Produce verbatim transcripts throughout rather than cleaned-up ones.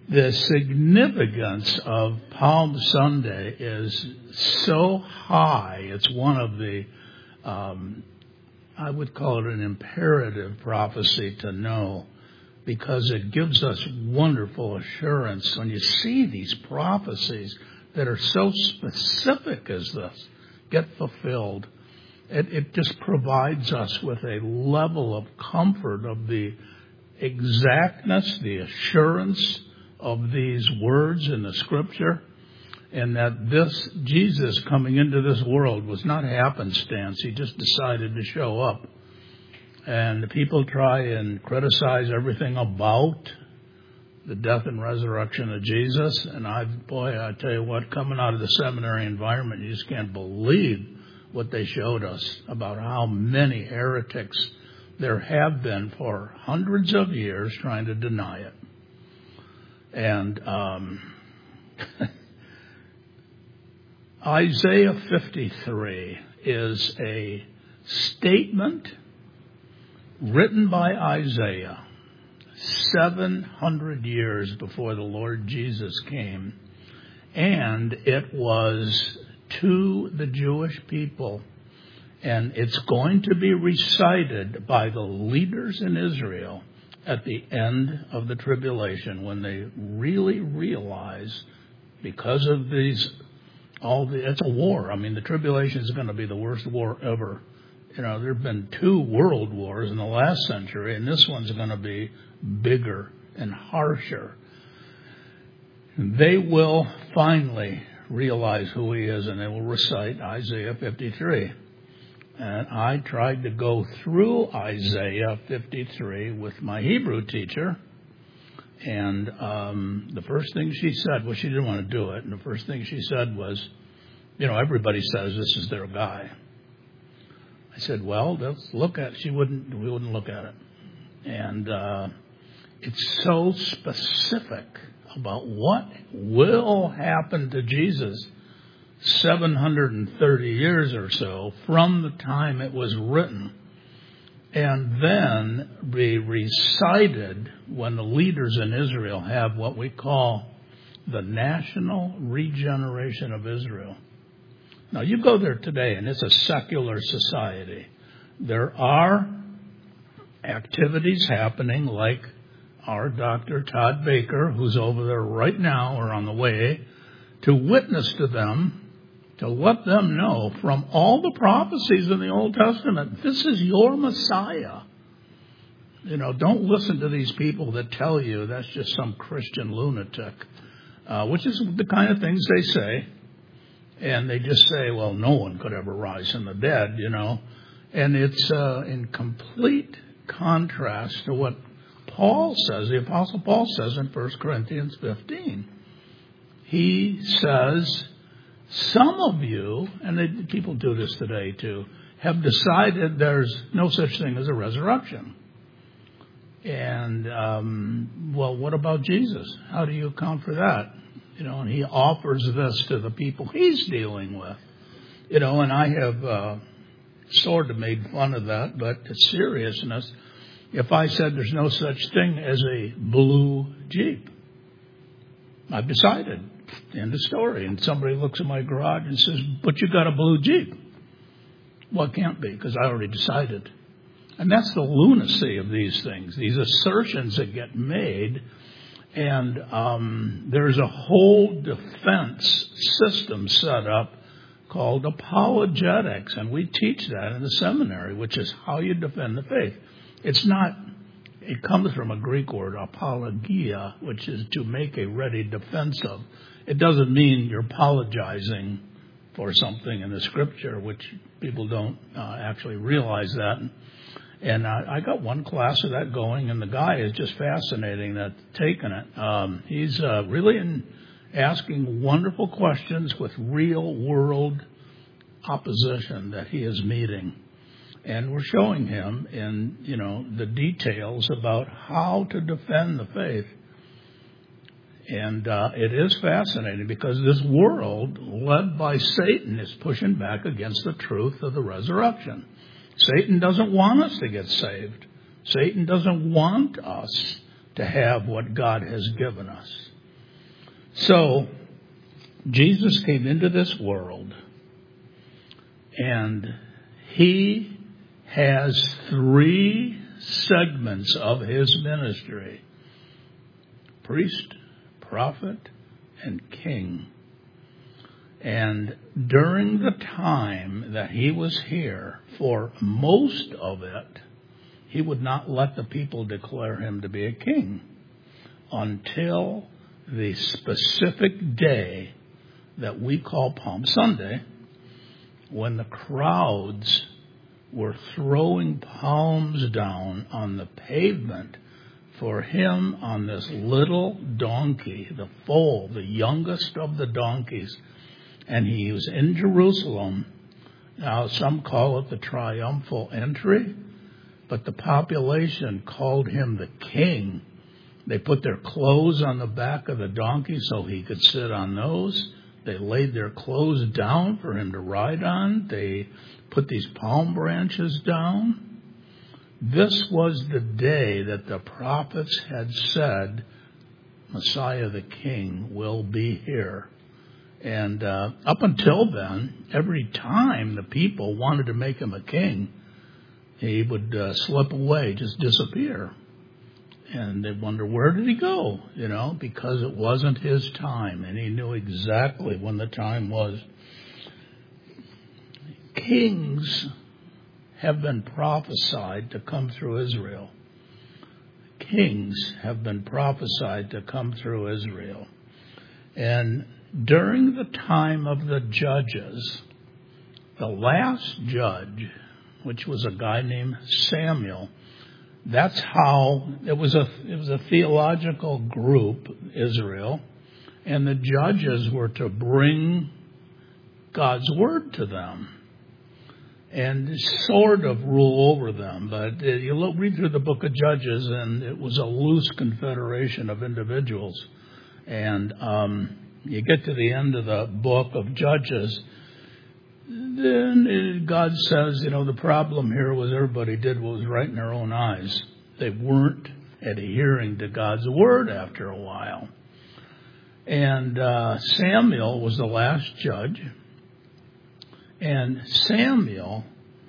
the significance of Palm Sunday is so high. It's one of the, um, I would call it an imperative prophecy to know, because it gives us wonderful assurance when you see these prophecies that are so specific as this get fulfilled. It, it just provides us with a level of comfort of the exactness, the assurance of these words in the Scripture, and that this Jesus coming into this world was not happenstance. He just decided to show up. And people try and criticize everything about the death and resurrection of Jesus. And I, boy, I tell you what, coming out of the seminary environment, you just can't believe what they showed us about how many heretics there have been for hundreds of years trying to deny it. And um, Isaiah fifty-three is a statement written by Isaiah seven hundred years before the Lord Jesus came. And it was to the Jewish people. And it's going to be recited by the leaders in Israel at the end of the tribulation, when they really realize, because of these, all the, it's a war. I mean, the tribulation is going to be the worst war ever. You know, there have been two world wars in the last century, and this one's going to be bigger and harsher. They will finally realize who he is, and they will recite Isaiah fifty-three. And I tried to go through Isaiah fifty-three with my Hebrew teacher. And um, the first thing she said, well, she didn't want to do it. And the first thing she said was, you know, everybody says this is their guy. I said, well, let's look at it. She wouldn't, we wouldn't look at it. And uh, it's so specific about what will happen to Jesus seven hundred thirty years or so from the time it was written, and then be recited when the leaders in Israel have what we call the National Regeneration of Israel. Now, you go there today, and it's a secular society. There are activities happening like our Doctor Todd Baker, who's over there right now or on the way, to witness to them, to let them know from all the prophecies in the Old Testament, this is your Messiah. You know, don't listen to these people that tell you that's just some Christian lunatic, uh, which is the kind of things they say. And they just say, well, no one could ever rise from the dead, you know. And it's uh, in complete contrast to what Paul says, the Apostle Paul says in First Corinthians fifteen. He says, some of you, and they, people do this today too, have decided there's no such thing as a resurrection. And, um, well, what about Jesus? How do you account for that? You know, and he offers this to the people he's dealing with. You know, and I have uh, sort of made fun of that, but it's seriousness. If I said there's no such thing as a blue Jeep, I've decided. End of story. And somebody looks at my garage and says, but you got a blue Jeep. Well, it can't be, because I already decided. And that's the lunacy of these things, these assertions that get made. And um, there's a whole defense system set up called apologetics. And we teach that in the seminary, which is how you defend the faith. It's not, it comes from a Greek word, apologia, which is to make a ready defense of. It doesn't mean you're apologizing for something in the Scripture, which people don't uh, actually realize that. And I, I got one class of that going, and the guy is just fascinating that's taken it. Um, he's uh, really in asking wonderful questions with real-world opposition that he is meeting. And we're showing him in, you know, the details about how to defend the faith. And uh, it is fascinating because this world, led by Satan, is pushing back against the truth of the resurrection. Satan doesn't want us to get saved. Satan doesn't want us to have what God has given us. So, Jesus came into this world, and he has three segments of his ministry: priest, prophet, and king. And during the time that he was here, for most of it, he would not let the people declare him to be a king until the specific day that we call Palm Sunday, when the crowds were throwing palms down on the pavement for him on this little donkey, the foal, the youngest of the donkeys. And he was in Jerusalem. Now, some call it the triumphal entry, but the population called him the king. They put their clothes on the back of the donkey so he could sit on those. They laid their clothes down for him to ride on. They put these palm branches down. This was the day that the prophets had said, Messiah the King will be here. And uh, up until then, every time the people wanted to make him a king, he would uh, slip away, just disappear. And they'd wonder, where did he go? You know, because it wasn't his time, and he knew exactly when the time was. Kings have been prophesied to come through Israel. Kings have been prophesied to come through Israel. And during the time of the judges, the last judge, which was a guy named Samuel, that's how it was a it was a theological group, Israel, and the judges were to bring God's word to them and sort of rule over them. But you look, read through the book of Judges, and it was a loose confederation of individuals. And um, you get to the end of the book of Judges, then God says, you know, the problem here was everybody did what was right in their own eyes. They weren't adhering to God's word after a while. And uh, Samuel was the last judge. And Samuel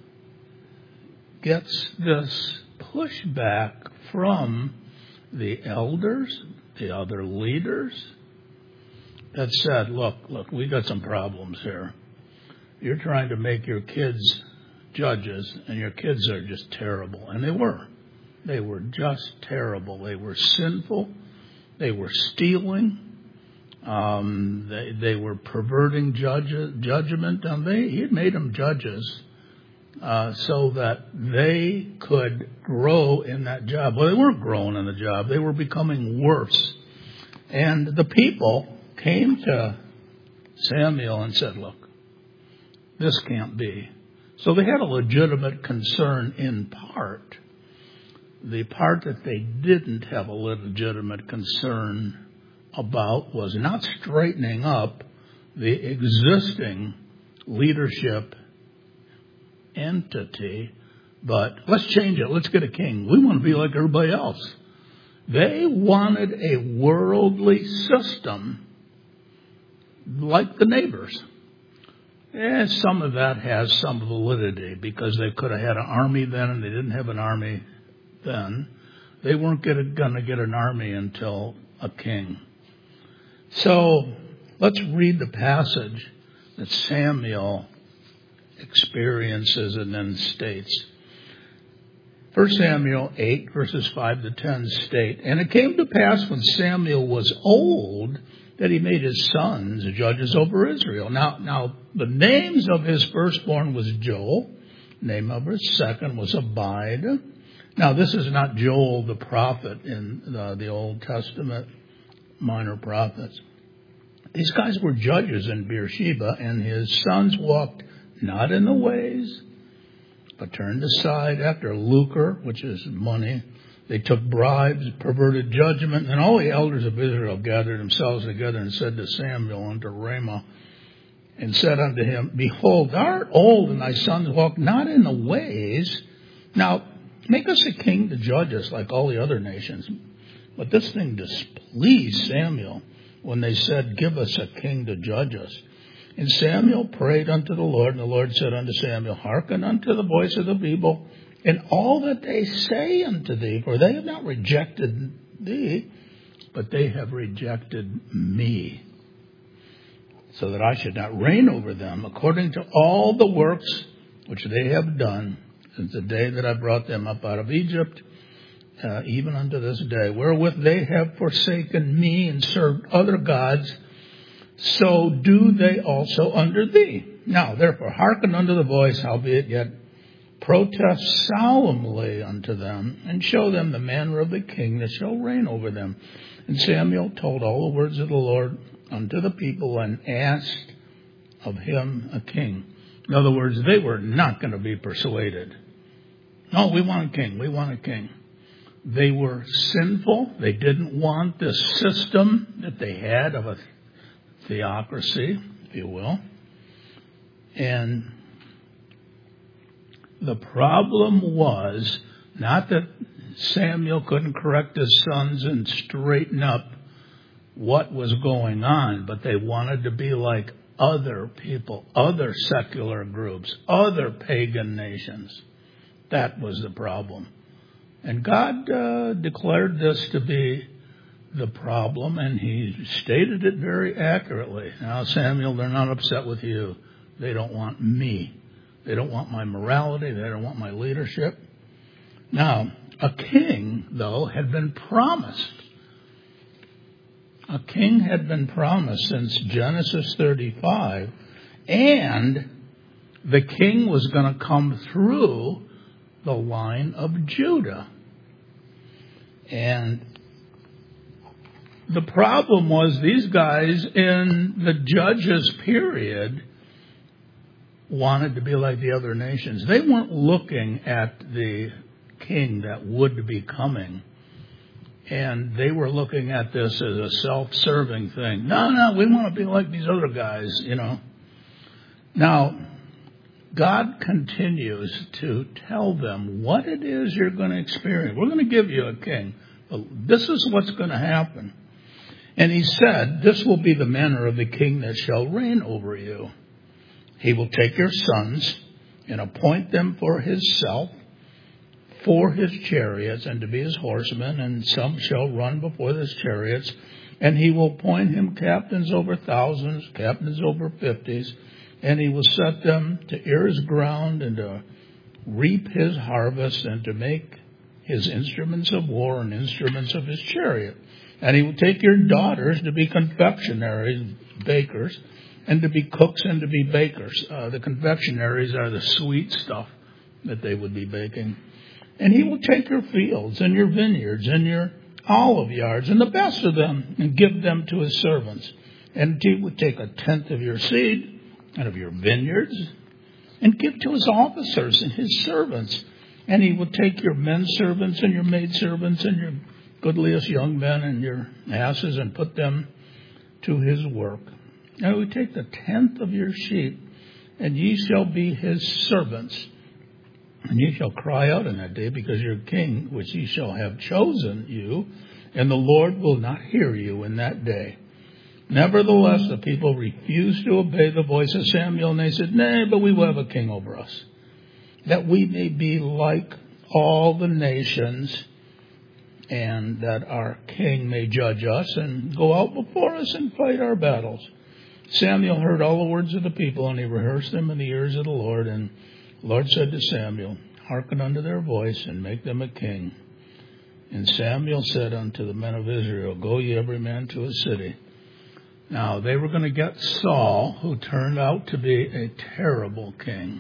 gets this pushback from the elders, the other leaders, that said, look, look, we got some problems here. You're trying to make your kids judges, and your kids are just terrible. And they were. They were just terrible. They were sinful. They were stealing. Um, they, they were perverting judge, judgment. And they, he had made them judges uh, so that they could grow in that job. Well, they weren't growing in the job. They were becoming worse. And the people came to Samuel and said, look, this can't be. So they had a legitimate concern in part. The part that they didn't have a legitimate concern about was not straightening up the existing leadership entity, but let's change it. Let's get a king. We want to be like everybody else. They wanted a worldly system like the neighbors. And some of that has some validity because they could have had an army then and they didn't have an army then. They weren't going to get an army until a king. So let's read the passage that Samuel experiences and then states. First Samuel eight, verses five to ten state, and it came to pass when Samuel was old that he made his sons judges over Israel. Now, now the names of his firstborn was Joel. The name of his second was Abide. Now, this is not Joel the prophet in the, the Old Testament, minor prophets. These guys were judges in Beersheba, and his sons walked not in the ways, but turned aside after lucre, which is money. They took bribes, perverted judgment, and all the elders of Israel gathered themselves together and said to Samuel unto Ramah, and said unto him, behold, thou art old, and thy sons walk not in the ways. Now, make us a king to judge us like all the other nations. But this thing displeased Samuel. when they said, give us a king to judge us. And Samuel prayed unto the Lord, and the Lord said unto Samuel, hearken unto the voice of the people, in all that they say unto thee, for they have not rejected thee, but they have rejected me, so that I should not reign over them, according to all the works which they have done since the day that I brought them up out of Egypt, uh, even unto this day, wherewith they have forsaken me and served other gods, so do they also under thee. Now, therefore, hearken unto the voice, howbeit yet protest solemnly unto them, and show them the manner of the king that shall reign over them. And Samuel told all the words of the Lord unto the people, and asked of him a king. In other words, they were not going to be persuaded. No, we want a king. We want a king. They were sinful. They didn't want this system that they had of a theocracy, if you will. And the problem was not that Samuel couldn't correct his sons and straighten up what was going on, but they wanted to be like other people, other secular groups, other pagan nations. That was the problem. And God uh, declared this to be the problem, and he stated it very accurately. Now, Samuel, they're not upset with you. They don't want me. They don't want my morality. They don't want my leadership. Now, a king, though, had been promised. A king had been promised since Genesis thirty-five, and the king was going to come through the line of Judah. And the problem was these guys in the Judges period wanted to be like the other nations. They weren't looking at the king that would be coming, and they were looking at this as a self-serving thing. No, no, we want to be like these other guys, you know. Now, God continues to tell them what it is you're going to experience. We're going to give you a king. This is what's going to happen. And he said, this will be the manner of the king that shall reign over you. He will take your sons and appoint them for himself, for his chariots, and to be his horsemen, and some shall run before his chariots. And he will appoint him captains over thousands, captains over fifties, and he will set them to ear his ground, and to reap his harvest, and to make his instruments of war and instruments of his chariot. And he will take your daughters to be confectionaries, bakers, and to be cooks and to be bakers. Uh, the confectionaries are the sweet stuff that they would be baking. And he will take your fields and your vineyards and your olive yards and the best of them and give them to his servants. And he will take a tenth of your seed and of your vineyards and give to his officers and his servants. And he will take your men servants and your maid servants and your goodliest young men and your asses and put them to his work. And he will take the tenth of your sheep, and ye shall be his servants. And ye shall cry out in that day, because your king, which ye shall have chosen you, and the Lord will not hear you in that day. Nevertheless, the people refused to obey the voice of Samuel, and they said, Nay, but we will have a king over us, that we may be like all the nations, and that our king may judge us and go out before us and fight our battles. Samuel heard all the words of the people, and he rehearsed them in the ears of the Lord. And the Lord said to Samuel, Hearken unto their voice, and make them a king. And Samuel said unto the men of Israel, Go ye every man to his city. Now, they were going to get Saul, who turned out to be a terrible king.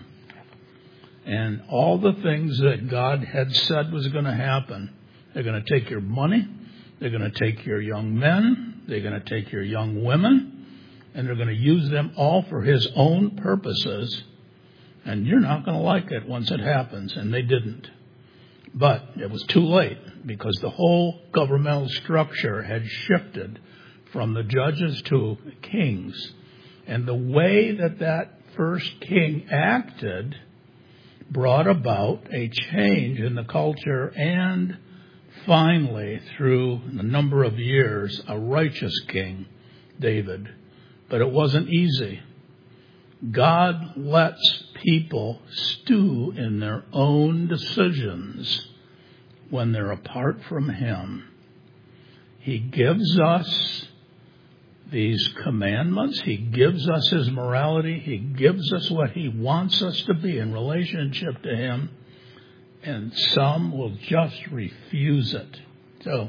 And all the things that God had said was going to happen. They're going to take your money. They're going to take your young men. They're going to take your young women. And they're going to use them all for his own purposes. And you're not going to like it once it happens. And they didn't. But it was too late, because the whole governmental structure had shifted from the judges to kings. And the way that that first king acted brought about a change in the culture, and finally, through a number of years, a righteous king David, but it wasn't easy. God lets people stew in their own decisions when they're apart from Him. He gives us these commandments. He gives us His morality. He gives us what He wants us to be in relationship to Him. And some will just refuse it. So,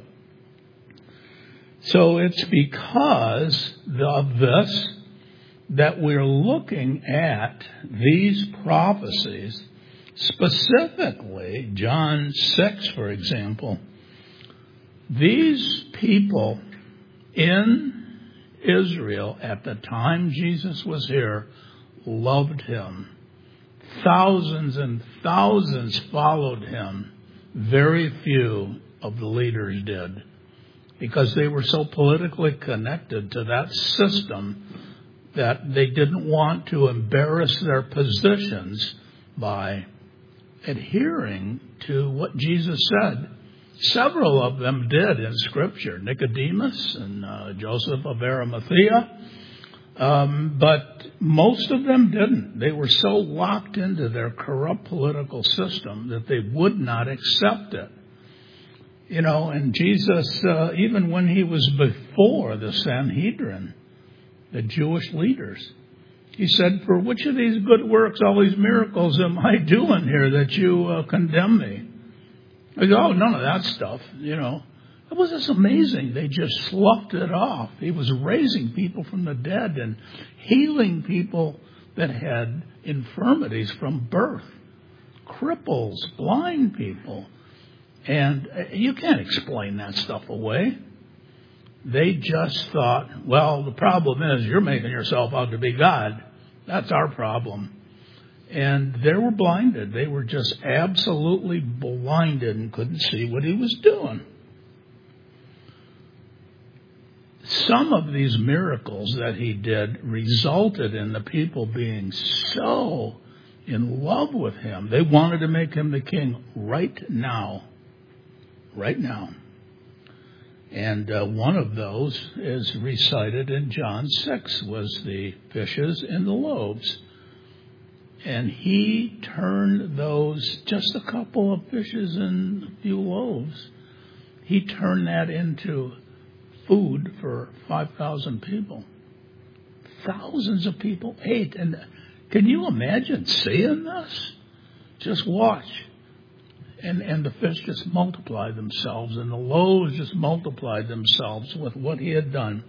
so it's because of this that we're looking at these prophecies, specifically John six, for example. These people in Israel at the time Jesus was here loved Him. Thousands and thousands followed Him. Very few of the leaders did, because they were so politically connected to that system that they didn't want to embarrass their positions by adhering to what Jesus said. Several of them did in Scripture, Nicodemus and uh, Joseph of Arimathea, um, but most of them didn't. They were so locked into their corrupt political system that they would not accept it. You know, and Jesus, uh, even when He was before the Sanhedrin, the Jewish leaders, He said, "For which of these good works, all these miracles am I doing here that you uh, condemn me?" They go, "Oh, none of that stuff, you know." It was just amazing. They just sloughed it off. He was raising people from the dead and healing people that had infirmities from birth, cripples, blind people. And you can't explain that stuff away. They just thought, well, the problem is you're making yourself out to be God. That's our problem. And they were blinded. They were just absolutely blinded and couldn't see what He was doing. Some of these miracles that He did resulted in the people being so in love with Him. They wanted to make Him the king right now. Right now. And uh, one of those is recited in John six, was the fishes and the loaves. And He turned those, just a couple of fishes and a few loaves, He turned that into food for five thousand people. Thousands of people ate. And can you imagine seeing this? Just watch. And, and the fish just multiplied themselves, and the loaves just multiplied themselves with what He had done.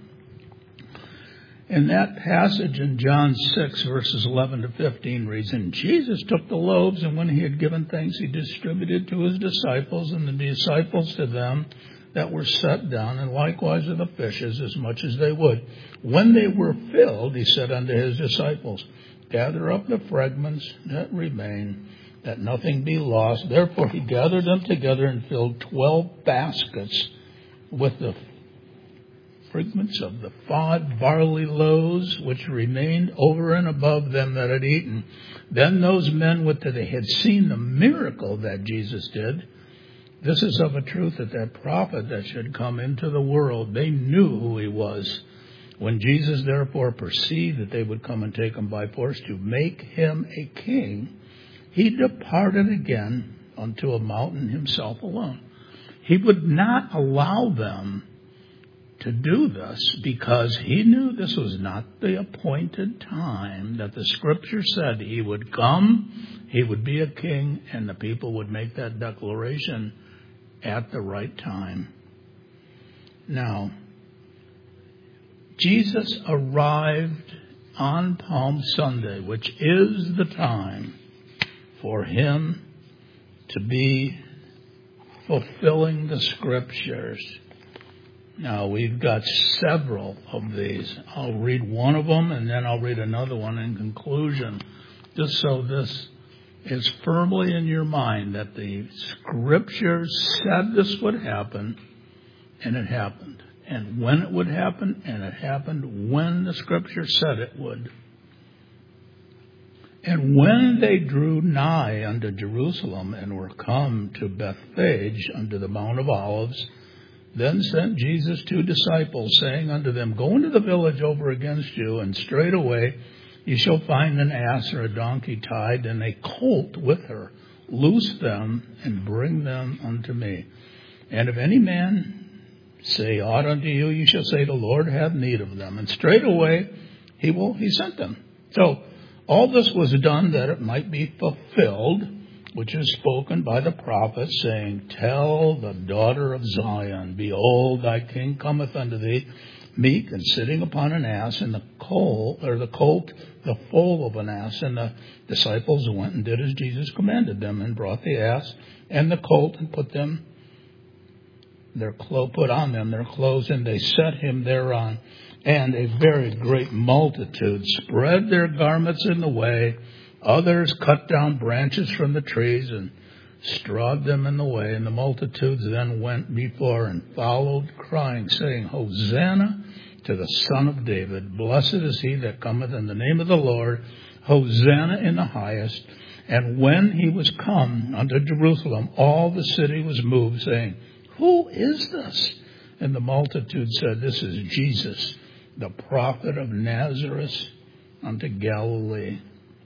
And that passage in John six, verses eleven to fifteen reads, "And Jesus took the loaves, and when He had given thanks, He distributed to His disciples, and the disciples to them that were set down, and likewise to the fishes, as much as they would. When they were filled, He said unto His disciples, Gather up the fragments that remain, that nothing be lost. Therefore He gathered them together and filled twelve baskets with the fragments of the five barley loaves, which remained over and above them that had eaten. Then those men, with that they had seen the miracle that Jesus did, this is of a truth that that prophet that should come into the world, they knew who He was. When Jesus therefore perceived that they would come and take Him by force to make Him a king, He departed again unto a mountain Himself alone." He would not allow them to do this because He knew this was not the appointed time that the Scripture said He would come, He would be a king, and the people would make that declaration at the right time. Now, Jesus arrived on Palm Sunday, which is the time for Him to be fulfilling the Scriptures. Now, we've got several of these. I'll read one of them, and then I'll read another one in conclusion, just so this is firmly in your mind that the Scriptures said this would happen, and it happened. And when it would happen, and it happened when the Scripture said it would. "And when they drew nigh unto Jerusalem, and were come to Bethphage unto the Mount of Olives, Then sent Jesus two disciples, saying unto them, Go into the village over against you, and straightway you shall find an ass or a donkey tied, and a colt with her. Loose them, and bring them unto me. And if any man say aught unto you, you shall say, The Lord hath need of them. And straightway he will, he sent them. So all this was done that it might be fulfilled, which is spoken by the prophet, saying, Tell the daughter of Zion, Behold, thy king cometh unto thee, meek and sitting upon an ass, and the colt, or the colt, the foal of an ass. And the disciples went and did as Jesus commanded them, and brought the ass and the colt, and put them their clo- put on them their clothes, and they set him thereon. And a very great multitude spread their garments in the way. Others cut down branches from the trees and strawed them in the way. And the multitudes then went before and followed, crying, saying, Hosanna to the Son of David. Blessed is he that cometh in the name of the Lord. Hosanna in the highest. And when he was come unto Jerusalem, all the city was moved, saying, Who is this? And the multitude said, This is Jesus, the prophet of Nazareth unto Galilee.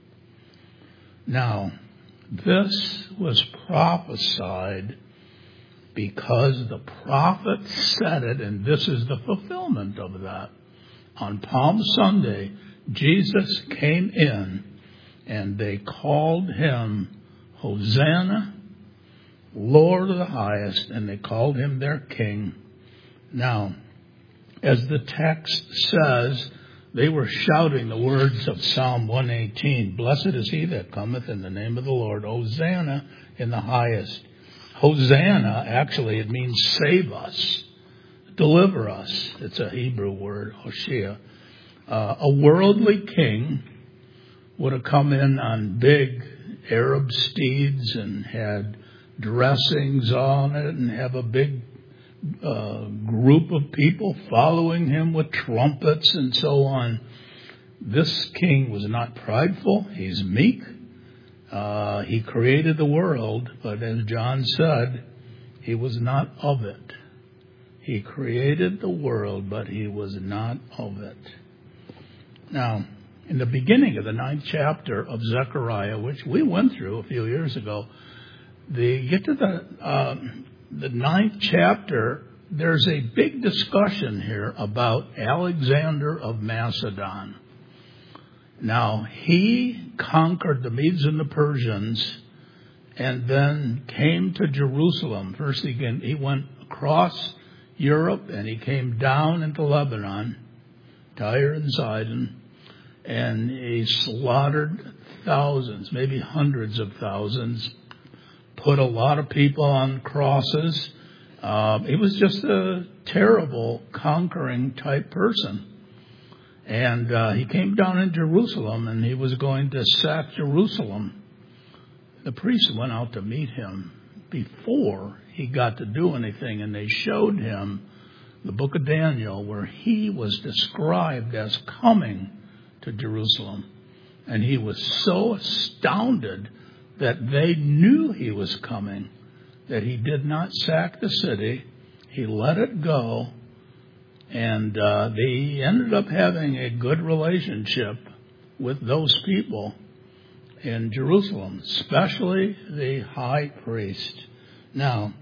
Now, this was prophesied because the prophet said it, and this is the fulfillment of that. On Palm Sunday, Jesus came in, and they called him Hosanna, Lord of the highest, and they called him their king. Now, as the text says, they were shouting the words of Psalm one eighteen. Blessed is he that cometh in the name of the Lord. Hosanna in the highest. Hosanna, actually, it means save us, deliver us. It's a Hebrew word, Hoshea. Uh, a worldly king would have come in on big Arab steeds and had dressings on it and have a big uh, group of people following him with trumpets and so on. This king was not prideful. He's meek. Uh, he created the world, but as John said, he was not of it. He created the world, but he was not of it. Now, in the beginning of the ninth chapter of Zechariah, which we went through a few years ago, the get to the uh, the ninth chapter, there's a big discussion here about Alexander of Macedon. Now, he conquered the Medes and the Persians and then came to Jerusalem. First, he, came, he went across Europe and he came down into Lebanon, Tyre and Sidon, and he slaughtered thousands, maybe hundreds of thousands, put a lot of people on crosses. Uh, he was just a terrible, conquering type person. And uh, he came down in Jerusalem, and he was going to sack Jerusalem. The priests went out to meet him before he got to do anything, and they showed him the book of Daniel, where he was described as coming to Jerusalem. And he was so astounded that they knew he was coming, that he did not sack the city. He let it go. And uh, they ended up having a good relationship with those people in Jerusalem, especially the high priest. Now,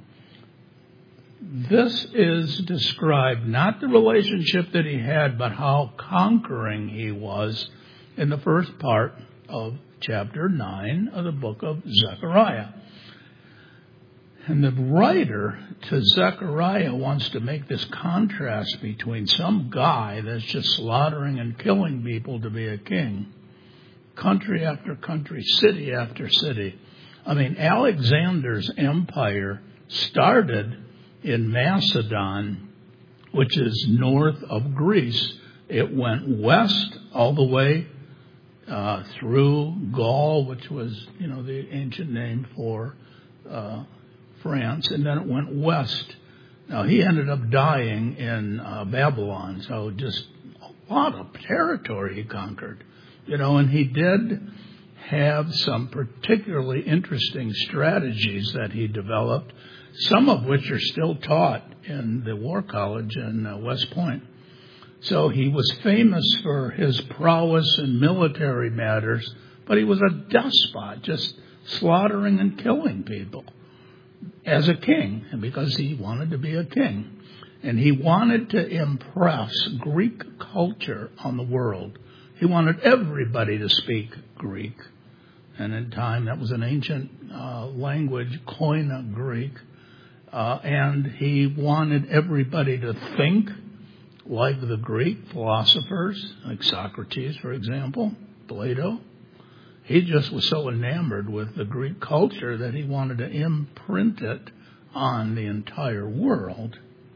this is described, not the relationship that he had, but how conquering he was in the first part of chapter nine of the book of Zechariah. And the writer to Zechariah wants to make this contrast between some guy that's just slaughtering and killing people to be a king, country after country, city after city. I mean, Alexander's empire started in Macedon, which is north of Greece. It went west all the way uh, through Gaul, which was, you know, the ancient name for uh France, and then it went west. Now, he ended up dying in uh, Babylon, so just a lot of territory he conquered. You know, and he did have some particularly interesting strategies that he developed some of which are still taught in the War College in uh, West Point. So he was famous for his prowess in military matters, but he was a despot, just slaughtering and killing people as a king, and because he wanted to be a king. And he wanted to impress Greek culture on the world. He wanted everybody to speak Greek. And in time, that was an ancient uh, language, Koine Greek. Uh, and he wanted everybody to think like the Greek philosophers, like Socrates, for example, Plato. He just was so enamored with the Greek culture that he wanted to imprint it on the entire world.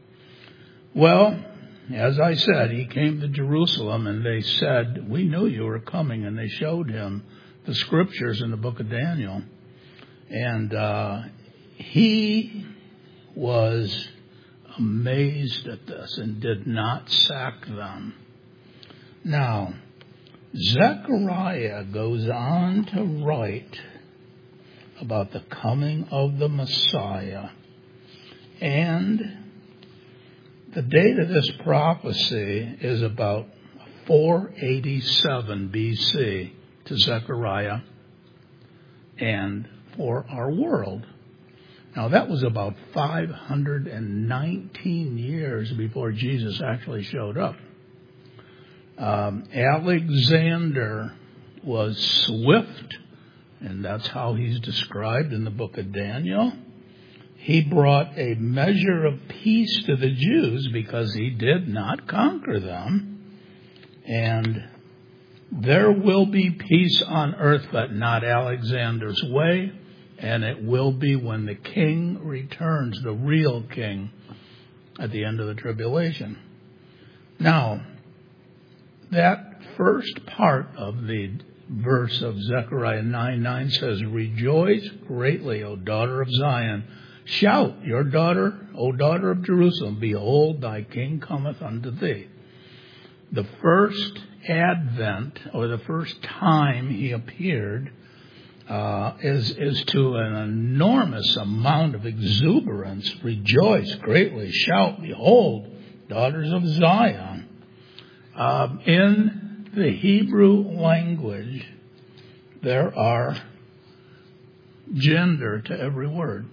Well, as I said, he came to Jerusalem and they said, "We knew you were coming," and they showed him the scriptures in the book of Daniel. And uh, he was amazed at this and did not sack them. Now, Zechariah goes on to write about the coming of the Messiah. And the date of this prophecy is about four eighty-seven B C to Zechariah and for our world. Now, that was about five hundred nineteen years before Jesus actually showed up. Um, Alexander was swift, and that's how he's described in the book of Daniel. He brought a measure of peace to the Jews because he did not conquer them. And there will be peace on earth, but not Alexander's way. And it will be when the king returns, the real king, at the end of the tribulation. Now, that first part of the verse of Zechariah nine nine says, "Rejoice greatly, O daughter of Zion. Shout, your daughter, O daughter of Jerusalem. Behold, thy king cometh unto thee." The first advent, or the first time he appeared, Uh, is, is to an enormous amount of exuberance. Rejoice greatly, shout, behold, daughters of Zion. Uh, in the Hebrew language, there are gender to every word.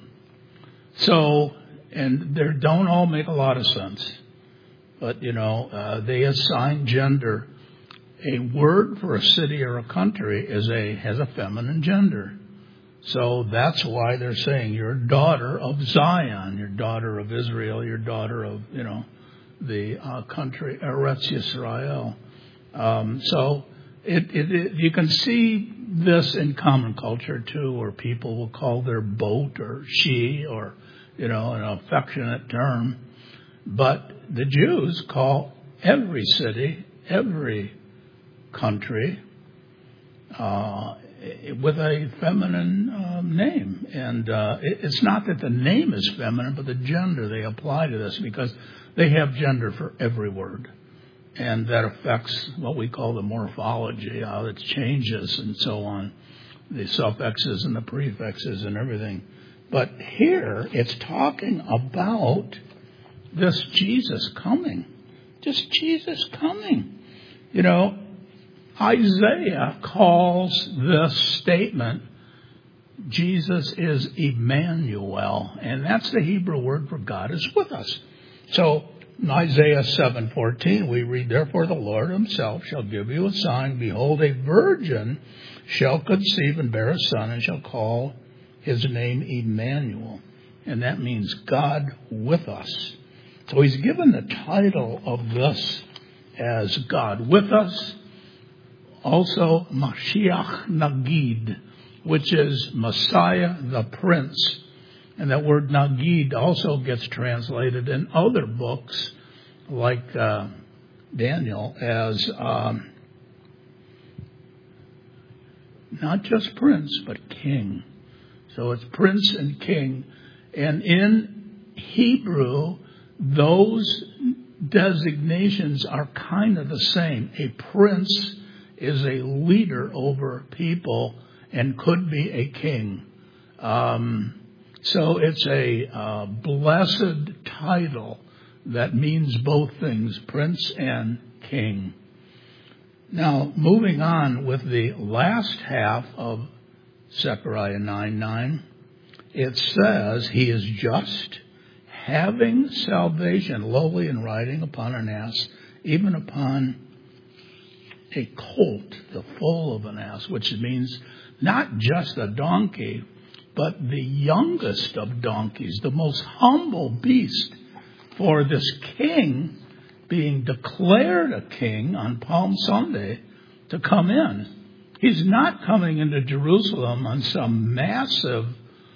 So, and they don't all make a lot of sense. But, you know, uh, they assign gender. A word for a city or a country is a has a feminine gender. So that's why they're saying your daughter of Zion, your daughter of Israel, your daughter of, you know, the uh, country, Eretz Yisrael. Um, so it, it, it, you can see this in common culture, too, where people will call their boat or she or, you know, an affectionate term. But the Jews call every city, every country uh, with a feminine um, name. And uh, it, it's not that the name is feminine, but the gender they apply to this, because they have gender for every word. And that affects what we call the morphology, how it changes and so on, the suffixes and the prefixes and everything. But here it's talking about this Jesus coming. Just Jesus coming. You know, Isaiah calls this statement, Jesus is Emmanuel, and that's the Hebrew word for God is with us. So in Isaiah seven fourteen, we read, "Therefore the Lord himself shall give you a sign. Behold, a virgin shall conceive and bear a son, and shall call his name Emmanuel." And that means God with us. So he's given the title of this as God with us. Also, Mashiach Nagid, which is Messiah the Prince. And that word Nagid also gets translated in other books, like uh, Daniel, as um, not just prince, but king. So it's prince and king. And in Hebrew, those designations are kind of the same. A prince is a leader over people and could be a king. Um, So it's a uh, blessed title that means both things, prince and king. Now, moving on with the last half of Zechariah nine nine, it says, he is just, having salvation, lowly and riding upon an ass, even upon a colt, the foal of an ass, which means not just a donkey, but the youngest of donkeys, the most humble beast, for this king being declared a king on Palm Sunday to come in. He's not coming into Jerusalem on some massive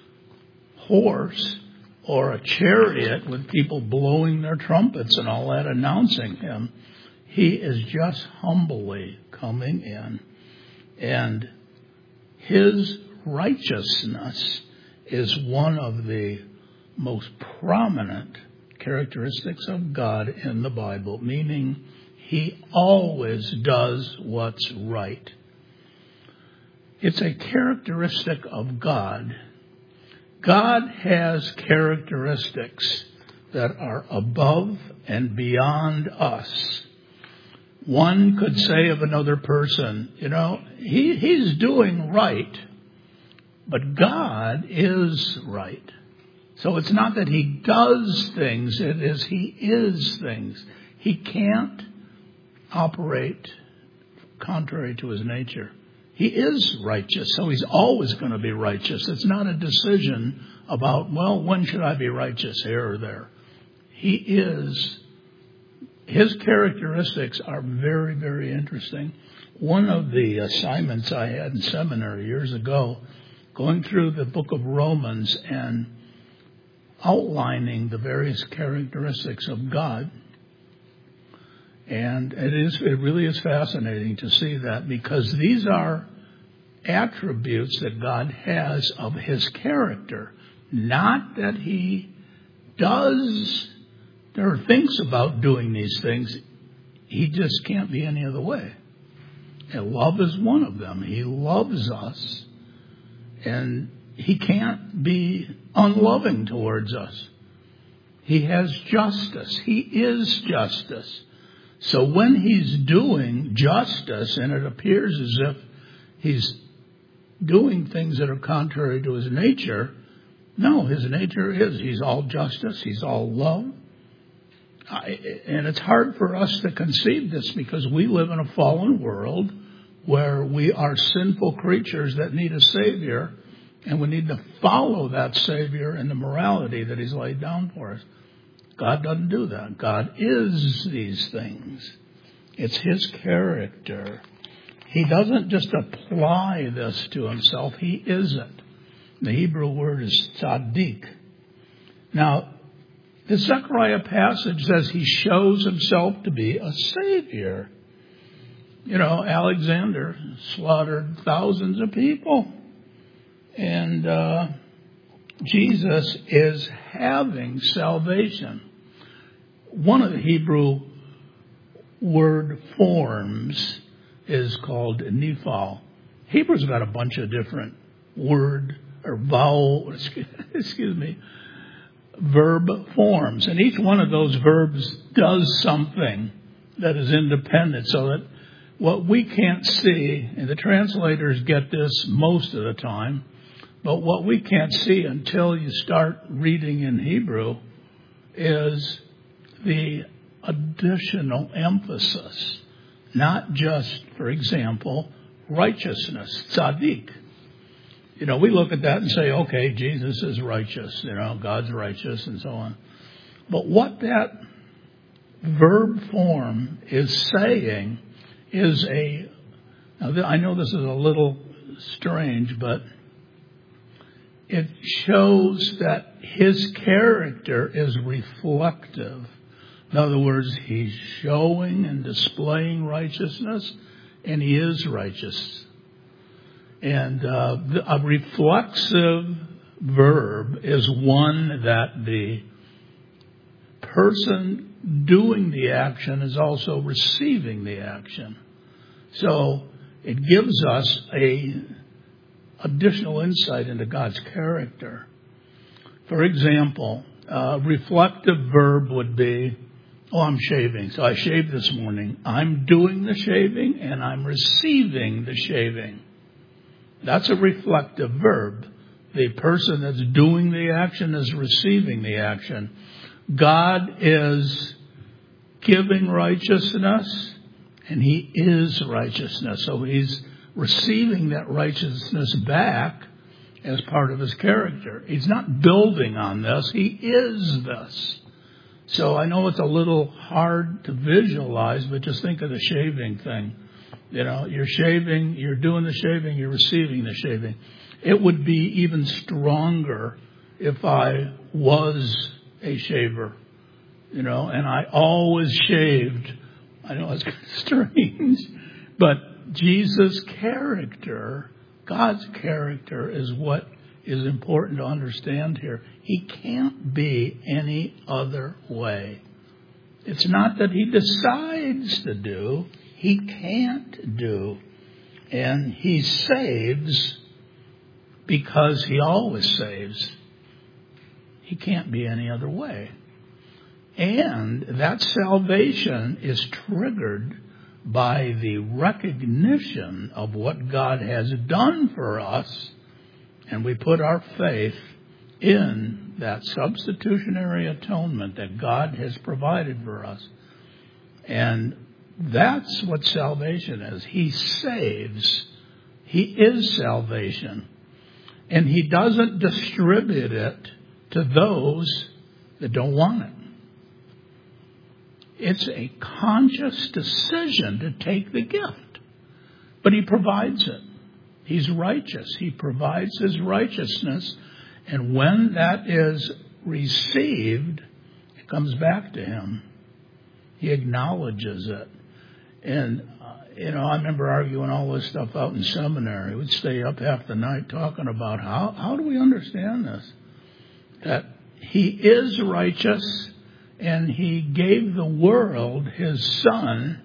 horse or a chariot with people blowing their trumpets and all that announcing him. He is just humbly coming in. And his righteousness is one of the most prominent characteristics of God in the Bible, meaning he always does what's right. It's a characteristic of God. God has characteristics that are above and beyond us. One could say of another person, you know, he, he's doing right, but God is right. So it's not that he does things, it is he is things. He can't operate contrary to his nature. He is righteous, so he's always going to be righteous. It's not a decision about, well, when should I be righteous, here or there. He is. His characteristics are very, very interesting. One of the assignments I had in seminary years ago, going through the book of Romans and outlining the various characteristics of God. And it is, it really is fascinating to see that, because these are attributes that God has of his character. Not that he does or thinks about doing these things. He just can't be any other way. And love is one of them. He loves us. And he can't be unloving towards us. He has justice. He is justice. So when he's doing justice, and it appears as if he's doing things that are contrary to his nature, no, his nature is he's all justice, he's all love. I, and it's hard for us to conceive this, because we live in a fallen world where we are sinful creatures that need a Savior, and we need to follow that Savior in the morality that he's laid down for us. God doesn't do that. God is these things. It's his character. He doesn't just apply this to himself. He is it. The Hebrew word is tzaddik. Now, the Zechariah passage says he shows himself to be a Savior. You know, Alexander slaughtered thousands of people. And uh, Jesus is having salvation. One of the Hebrew word forms is called nephal. Hebrew's got a bunch of different word or vowel, excuse me, verb forms. And each one of those verbs does something that is independent, so that what we can't see, and the translators get this most of the time, but what we can't see until you start reading in Hebrew is the additional emphasis. Not just, for example, righteousness, tzaddik. You know, we look at that and say, okay, Jesus is righteous, you know, God's righteous and so on. But what that verb form is saying is a, now I know this is a little strange, but it shows that his character is reflective. In other words, he's showing and displaying righteousness, and he is righteous. And uh, a reflexive verb is one that the person doing the action is also receiving the action. So it gives us a additional insight into God's character. For example, a reflective verb would be, oh, I'm shaving, so I shaved this morning. I'm doing the shaving and I'm receiving the shaving. That's a reflective verb. The person that's doing the action is receiving the action. God is giving righteousness, and He is righteousness. So He's receiving that righteousness back as part of His character. He's not building on this. He is this. So I know it's a little hard to visualize, but just think of the shaving thing. You know, you're shaving, you're doing the shaving, you're receiving the shaving. It would be even stronger if I was a shaver, you know, and I always shaved. I know it's kind of strange, but Jesus' character, God's character, is what is important to understand here. He can't be any other way. It's not that He decides to do, He can't do. And He saves because He always saves. He can't be any other way. And that salvation is triggered by the recognition of what God has done for us, and we put our faith in that substitutionary atonement that God has provided for us. And that's what salvation is. He saves. He is salvation. And He doesn't distribute it to those that don't want it. It's a conscious decision to take the gift. But He provides it. He's righteous. He provides His righteousness. And when that is received, it comes back to Him. He acknowledges it. And, uh, you know, I remember arguing all this stuff out in seminary. We'd stay up half the night talking about how, how do we understand this? That He is righteous, and He gave the world His Son.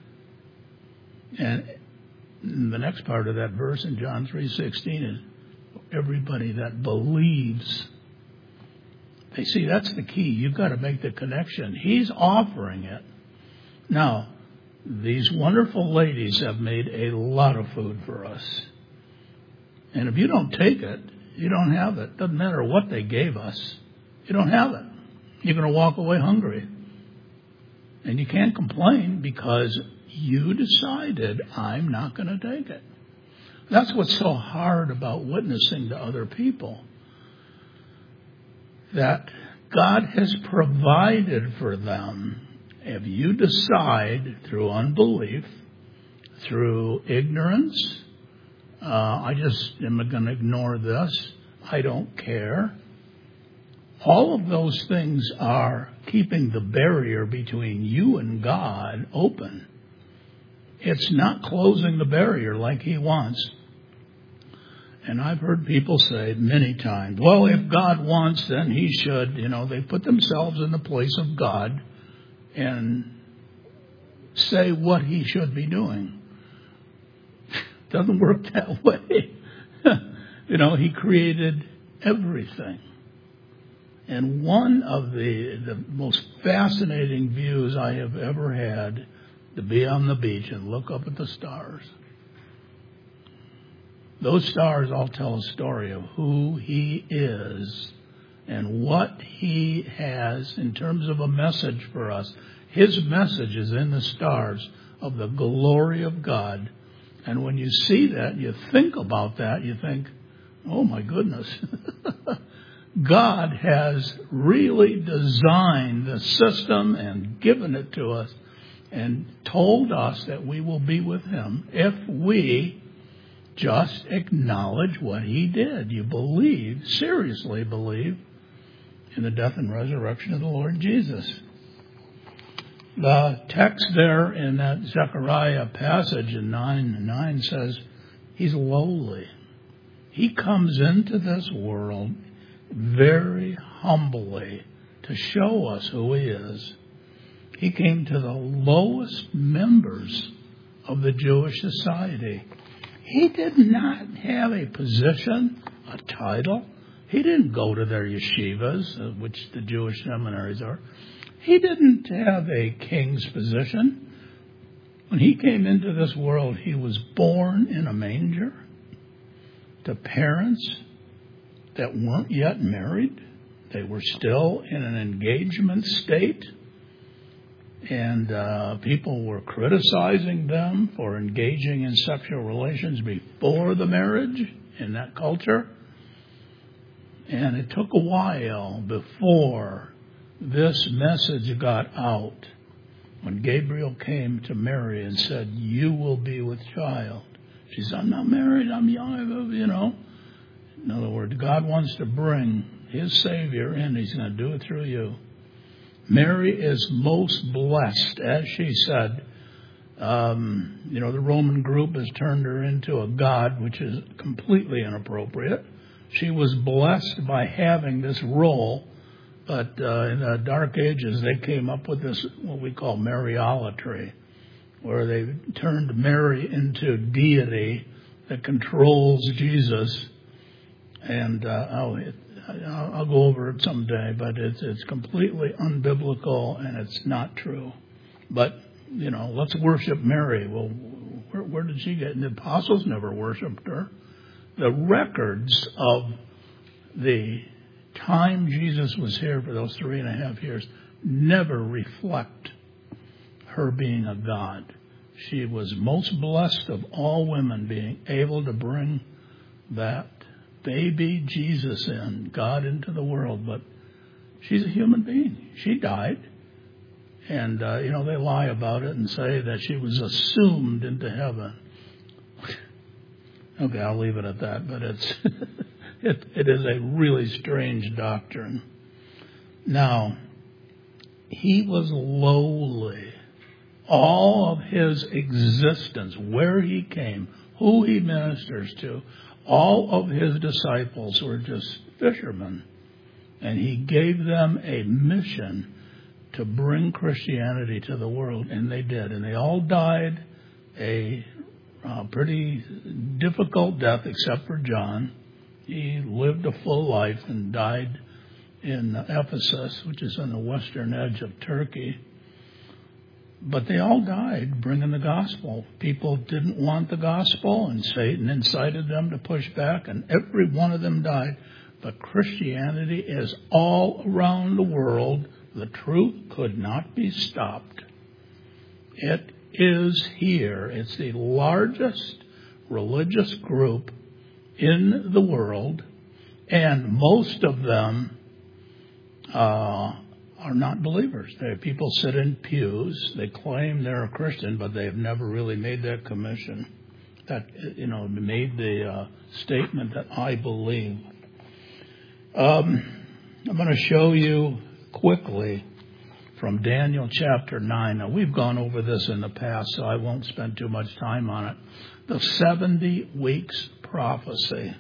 And the next part of that verse in John three sixteen is everybody that believes. They see, that's the key. You've got to make the connection. He's offering it. Now, these wonderful ladies have made a lot of food for us. And if you don't take it, you don't have it. Doesn't matter what they gave us. You don't have it. You're going to walk away hungry. And you can't complain because you decided, I'm not going to take it. That's what's so hard about witnessing to other people. That God has provided for them. If you decide through unbelief, through ignorance, uh, I just am going to ignore this, I don't care. All of those things are keeping the barrier between you and God open. It's not closing the barrier like He wants. And I've heard people say many times, well, if God wants, then He should. You know, they put themselves in the place of God and say what He should be doing. Doesn't work that way. You know, He created everything. And one of the, the most fascinating views I have ever had, to be on the beach and look up at the stars. Those stars all tell a story of who He is and what He has in terms of a message for us. His message is in the stars of the glory of God. And when you see that, you think about that, you think, oh my goodness. God has really designed the system and given it to us and told us that we will be with Him if we just acknowledge what He did. You believe, seriously believe, in the death and resurrection of the Lord Jesus. The text there in that Zechariah passage in nine nine says, He's lowly. He comes into this world very humbly to show us who He is. He came to the lowest members of the Jewish society. He did not have a position, a title. He didn't go to their yeshivas, uh, which the Jewish seminaries are. He didn't have a king's position. When he came into this world, he was born in a manger to parents that weren't yet married. They were still in an engagement state. And uh, people were criticizing them for engaging in sexual relations before the marriage in that culture. And it took a while before this message got out. When Gabriel came to Mary and said, you will be with child. She said, I'm not married, I'm young, you know. In other words, God wants to bring his Savior in. He's going to do it through you. Mary is most blessed, as she said. Um, you know, the Roman group has turned her into a god, which is completely inappropriate. She was blessed by having this role, but uh, in the Dark Ages, they came up with this, what we call Mariolatry, where they turned Mary into deity that controls Jesus. And uh, I'll, I'll go over it someday, but it's it's completely unbiblical and it's not true. But, you know, let's worship Mary. Well, where, where did she get? And the apostles never worshipped her. The records of the time Jesus was here for those three and a half years never reflect her being a god. She was most blessed of all women, being able to bring that baby Jesus in, God into the world. But she's a human being. She died. And, uh, you know, they lie about it and say that she was assumed into heaven. Okay, I'll leave it at that. But it's it, it is a really strange doctrine. Now, he was lowly. All of his existence, where he came, who he ministers to, all of his disciples were just fishermen. And he gave them a mission to bring Christianity to the world. And they did. And they all died a uh, pretty difficult death, except for John. He lived a full life and died in Ephesus, which is on the western edge of Turkey. But they all died bringing the gospel. People didn't want the gospel, and Satan incited them to push back, and every one of them died. But Christianity is all around the world. The truth could not be stopped. It is here. It's the largest religious group in the world, and most of them uh are not believers. They, people sit in pews. They claim they're a Christian, but they've never really made that commission. That, you know, made the uh, statement that I believe. Um, I'm going to show you quickly from Daniel chapter nine. Now, we've gone over this in the past, so I won't spend too much time on it. The seventy weeks prophecy.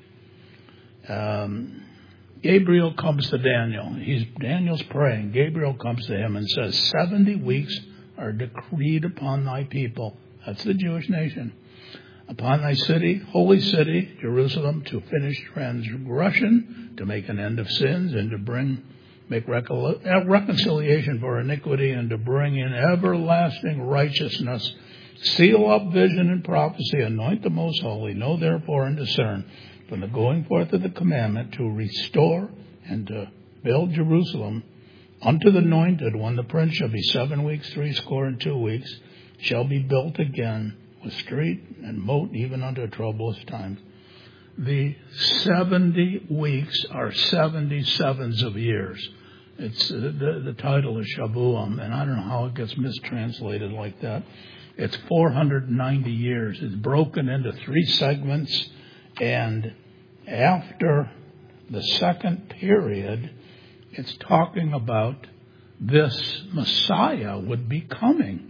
Um, Gabriel comes to Daniel. He's Daniel's praying. Gabriel comes to him and says, seventy weeks are decreed upon thy people. That's the Jewish nation. Upon thy city, holy city, Jerusalem, to finish transgression, to make an end of sins, and to bring, make recon- reconciliation for iniquity, and to bring in everlasting righteousness. Seal up vision and prophecy, anoint the most holy. Know therefore and discern from the going forth of the commandment to restore and to build Jerusalem unto the anointed one. The prince shall be seven weeks, three score and two weeks, shall be built again with street and moat, even unto troublous times. The seventy weeks are seventy sevens of years. It's uh, the, the title is Shavuot, and I don't know how it gets mistranslated like that. It's four hundred ninety years. It's broken into three segments. And after the second period, it's talking about this Messiah would be coming.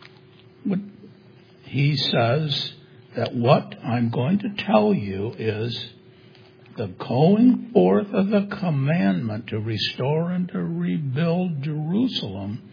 He says that what I'm going to tell you is the going forth of the commandment to restore and to rebuild Jerusalem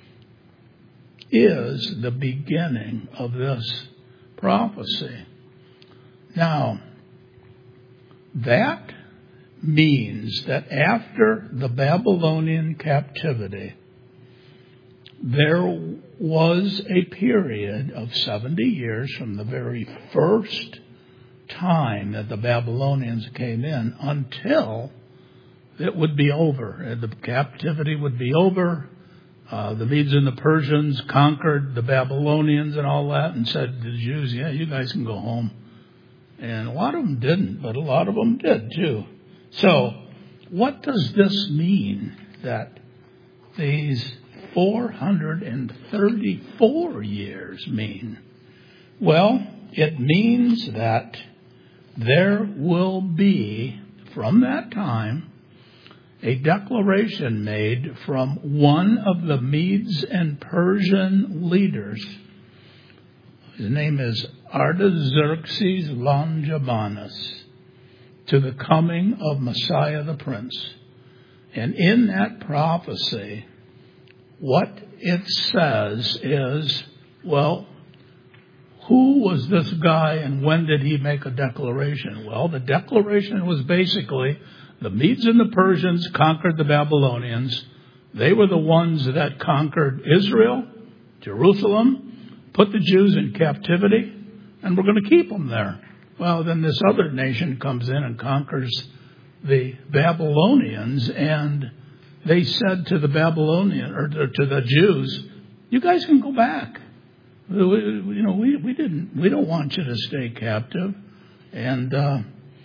is the beginning of this prophecy. Now, that means that after the Babylonian captivity, there was a period of seventy years from the very first time that the Babylonians came in until it would be over. The captivity would be over. Uh, the Medes and the Persians conquered the Babylonians and all that and said to the Jews, yeah, you guys can go home. And a lot of them didn't, but a lot of them did too. So what does this mean that these four hundred thirty-four years mean? Well, it means that there will be, from that time, a declaration made from one of the Medes and Persian leaders. His name is Artaxerxes Longimanus, to the coming of Messiah the Prince. And in that prophecy, what it says is, well, who was this guy and when did he make a declaration? Well, the declaration was basically the Medes and the Persians conquered the Babylonians. They were the ones that conquered Israel, Jerusalem, put the Jews in captivity, and we're going to keep them there. Well, then this other nation comes in and conquers the Babylonians, and they said to the Babylonian or to the Jews, you guys can go back. You know, we, we didn't, we don't want you to stay captive. And, uh,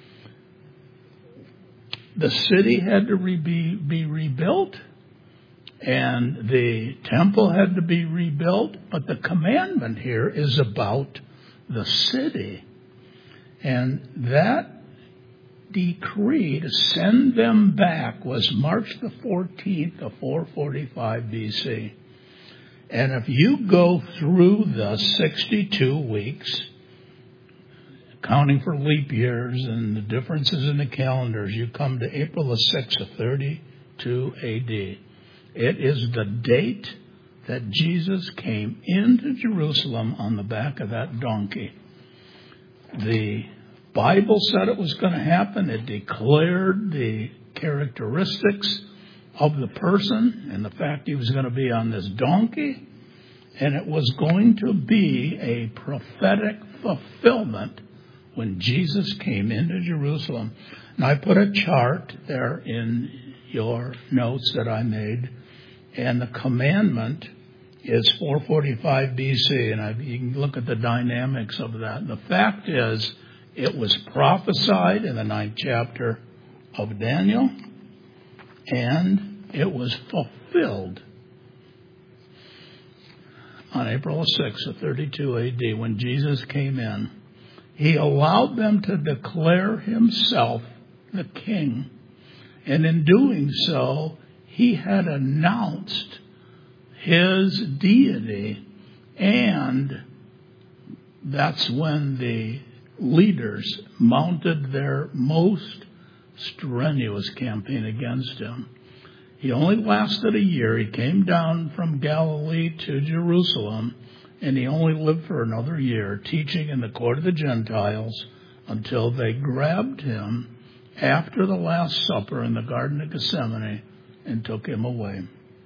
the city had to re- be, be rebuilt, and the temple had to be rebuilt, but the commandment here is about the city. And that decree to send them back was March the fourteenth of four forty-five B C. And if you go through the sixty-two weeks, counting for leap years and the differences in the calendars, you come to April the sixth of thirty-two A D. It is the date that Jesus came into Jerusalem on the back of that donkey. The Bible said it was going to happen. It declared the characteristics of the person and the fact he was going to be on this donkey. And it was going to be a prophetic fulfillment when Jesus came into Jerusalem. And I put a chart there in your notes that I made. And the commandment is four forty-five B C. And I, you can look at the dynamics of that. The fact is, it was prophesied in the ninth chapter of Daniel. And it was fulfilled on April sixth of thirty-two A D when Jesus came in. He allowed them to declare himself the king. And in doing so, he had announced his deity. And that's when the leaders mounted their most strenuous campaign against him. He only lasted a year. He came down from Galilee to Jerusalem, and he only lived for another year, teaching in the court of the Gentiles until they grabbed him after the Last Supper in the Garden of Gethsemane and took him away.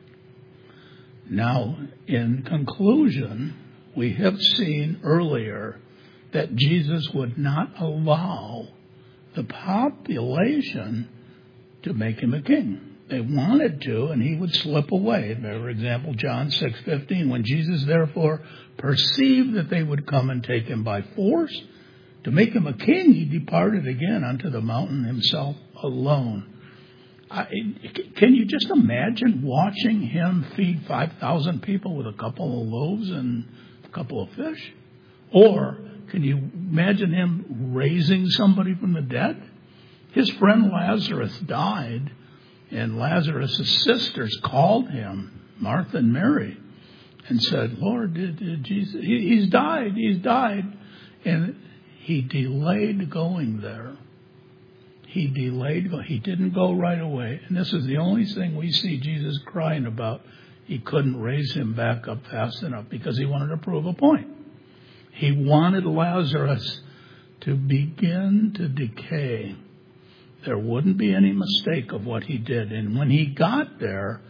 Now, in conclusion, we have seen earlier that Jesus would not allow the population to make him a king. They wanted to, and he would slip away. For example, John six fifteen, when Jesus therefore perceived that they would come and take him by force to make him a king, he departed again unto the mountain himself alone. I, can you just imagine watching him feed five thousand people with a couple of loaves and a couple of fish? Or can you imagine him raising somebody from the dead? His friend Lazarus died, and Lazarus' sisters called him, Martha and Mary, and said, Lord, did, did Jesus, he, he's died, he's died. And he delayed going there. He delayed, he didn't go right away. And this is the only thing we see Jesus crying about. He couldn't raise him back up fast enough because he wanted to prove a point. He wanted Lazarus to begin to decay. there wouldn't be any mistake of what he did. And when he got there,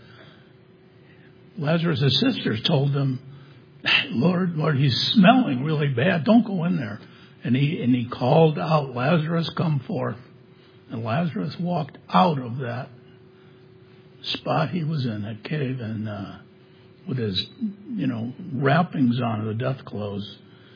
Lazarus' sisters told him, Lord, Lord, he's smelling really bad. Don't go in there. And he and he called out, Lazarus, come forth. And Lazarus walked out of that spot he was in, that cave, and uh, with his, you know, wrappings on, the death clothes.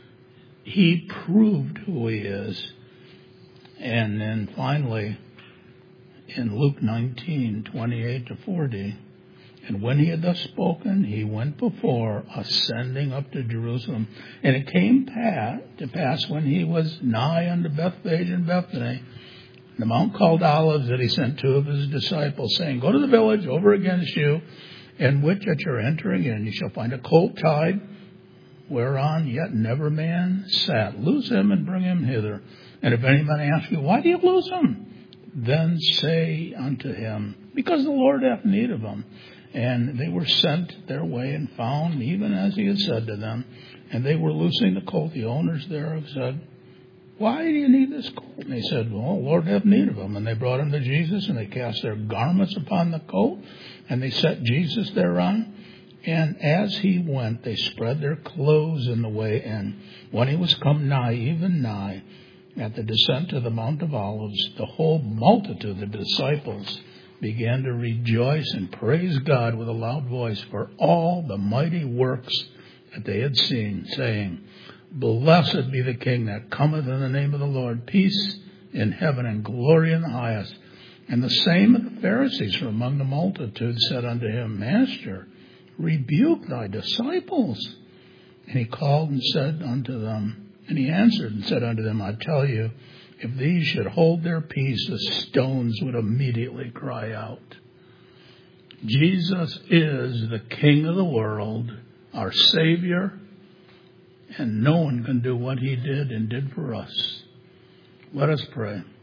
He proved who he is. And then finally, in Luke nineteen, twenty-eight to forty, and when he had thus spoken, he went before, ascending up to Jerusalem. And it came to pass when he was nigh unto Bethphage and Bethany, the mount called Olives, that he sent two of his disciples, saying, Go to the village over against you, in which at your entering in you shall find a colt tied, whereon yet never man sat. Loose him and bring him hither. And if any man ask you, Why do you loose him? Then say unto him, Because the Lord hath need of him. And they were sent their way and found, even as he had said to them. And they were loosing the colt. The owners thereof said, Why do you need this colt? And they said, Well, the Lord hath need of him. And they brought him to Jesus, and they cast their garments upon the colt, and they set Jesus thereon. And as he went, they spread their clothes in the way. And when he was come nigh, even nigh, at the descent of the Mount of Olives, the whole multitude of the disciples began to rejoice and praise God with a loud voice for all the mighty works that they had seen, saying, Blessed be the King that cometh in the name of the Lord, peace in heaven and glory in the highest. And the same of the Pharisees from among the multitude said unto him, Master, rebuke thy disciples. And he called and said unto them, and he answered and said unto them, I tell you, if these should hold their peace, the stones would immediately cry out. Jesus is the King of the world, our Savior, and no one can do what he did and did for us. Let us pray.